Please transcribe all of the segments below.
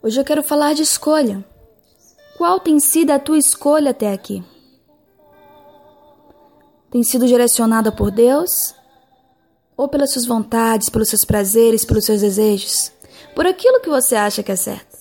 Hoje eu quero falar de escolha. Qual tem sido a tua escolha até aqui? Tem sido direcionada por Deus? Ou pelas suas vontades, pelos seus prazeres, pelos seus desejos? Por aquilo que você acha que é certo?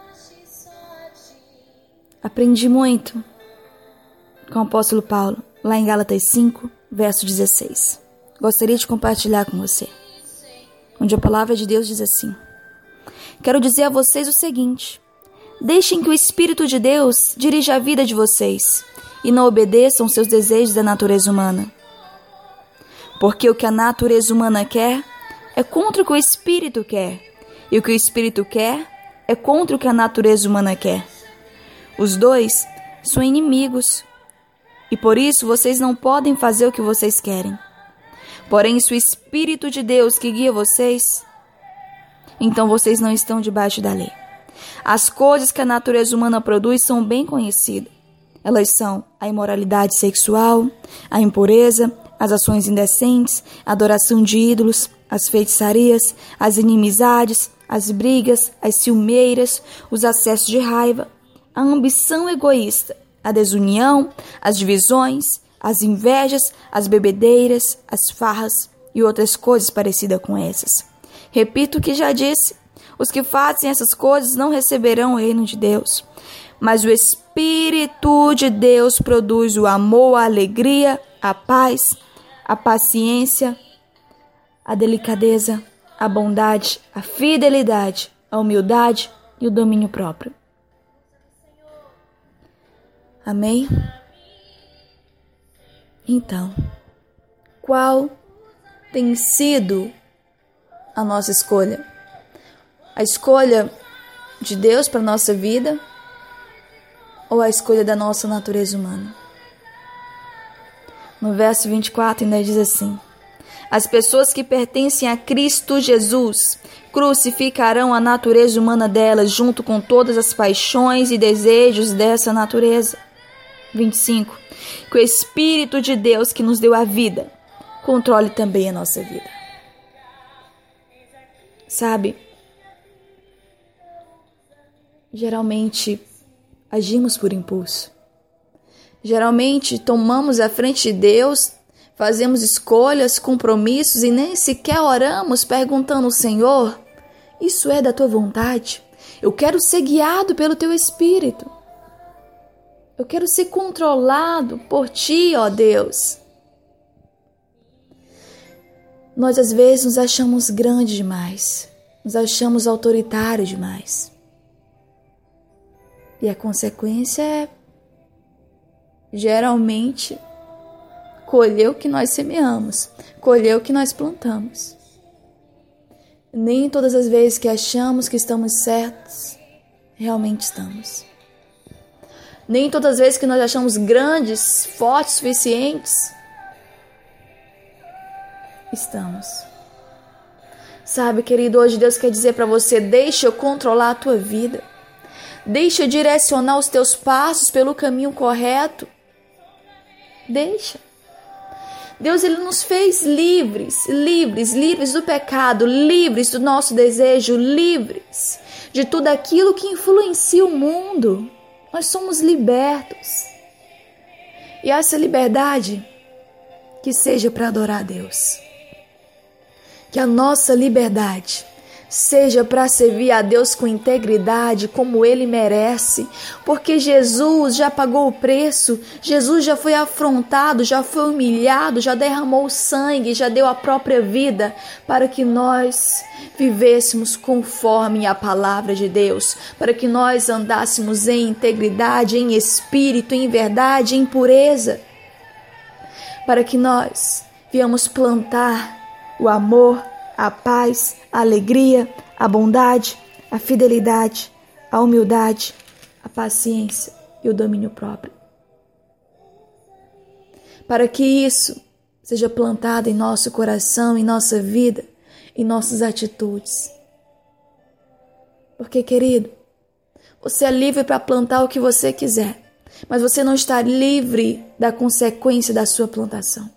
Aprendi muito com o apóstolo Paulo, lá em Gálatas 5, verso 16. Gostaria de compartilhar com você, onde a palavra de Deus diz assim: quero dizer a vocês o seguinte: deixem que o Espírito de Deus dirija a vida de vocês e não obedeçam seus desejos da natureza humana. Porque o que a natureza humana quer é contra o que o Espírito quer, e o que o Espírito quer é contra o que a natureza humana quer. Os dois são inimigos, e por isso vocês não podem fazer o que vocês querem. Porém, se o Espírito de Deus que guia vocês, então vocês não estão debaixo da lei. As coisas que a natureza humana produz são bem conhecidas. Elas são a imoralidade sexual, a impureza, as ações indecentes, a adoração de ídolos, as feitiçarias, as inimizades, as brigas, as ciumeiras, os acessos de raiva, a ambição egoísta, a desunião, as divisões, as invejas, as bebedeiras, as farras e outras coisas parecidas com essas. Repito o que já disse: os que fazem essas coisas não receberão o reino de Deus. Mas o Espírito de Deus produz o amor, a alegria, a paz, a paciência, a delicadeza, a bondade, a fidelidade, a humildade e o domínio próprio. Amém? Então, qual tem sido a nossa escolha? A escolha de Deus para a nossa vida ou a escolha da nossa natureza humana? No verso 24 ainda diz assim: as pessoas que pertencem a Cristo Jesus crucificarão a natureza humana delas junto com todas as paixões e desejos dessa natureza. 25. Que o Espírito de Deus que nos deu a vida controle também a nossa vida. Sabe, geralmente agimos por impulso. Geralmente tomamos a frente de Deus, fazemos escolhas, compromissos e nem sequer oramos perguntando ao Senhor: isso é da tua vontade? Eu quero ser guiado pelo teu Espírito. Eu quero ser controlado por ti, ó Deus. Nós às vezes nos achamos grandes demais, nos achamos autoritários demais. E a consequência é, geralmente, colher o que nós semeamos, colher o que nós plantamos. Nem todas as vezes que achamos que estamos certos, realmente estamos. Nem todas as vezes que nós achamos grandes, fortes, suficientes, estamos. Sabe, querido, hoje Deus quer dizer para você: deixa eu controlar a tua vida. Deixa eu direcionar os teus passos pelo caminho correto. Deixa. Deus, Ele nos fez livres do pecado, livres do nosso desejo, livres de tudo aquilo que influencia o mundo. Nós somos libertos. E essa liberdade, que seja para adorar a Deus. Que a nossa liberdade seja para servir a Deus com integridade, como Ele merece. Porque Jesus já pagou o preço, Jesus já foi afrontado, já foi humilhado, já derramou sangue, já deu a própria vida para que nós vivêssemos conforme a palavra de Deus, para que nós andássemos em integridade, em espírito, em verdade, em pureza, para que nós viemos plantar o amor, a paz, a alegria, a bondade, a fidelidade, a humildade, a paciência e o domínio próprio. Para que isso seja plantado em nosso coração, em nossa vida, em nossas atitudes. Porque, querido, você é livre para plantar o que você quiser, mas você não está livre da consequência da sua plantação.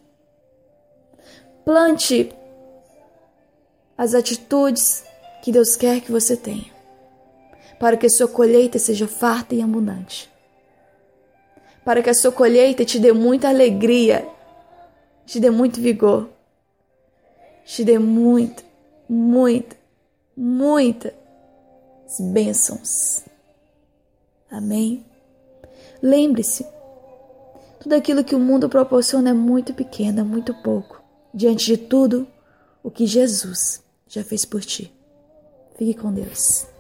Plante as atitudes que Deus quer que você tenha, para que a sua colheita seja farta e abundante. Para que a sua colheita te dê muita alegria, te dê muito vigor, te dê muitas bênçãos. Amém? Lembre-se, tudo aquilo que o mundo proporciona é muito pequeno, é muito pouco, diante de tudo o que Jesus já fez por ti. Fique com Deus.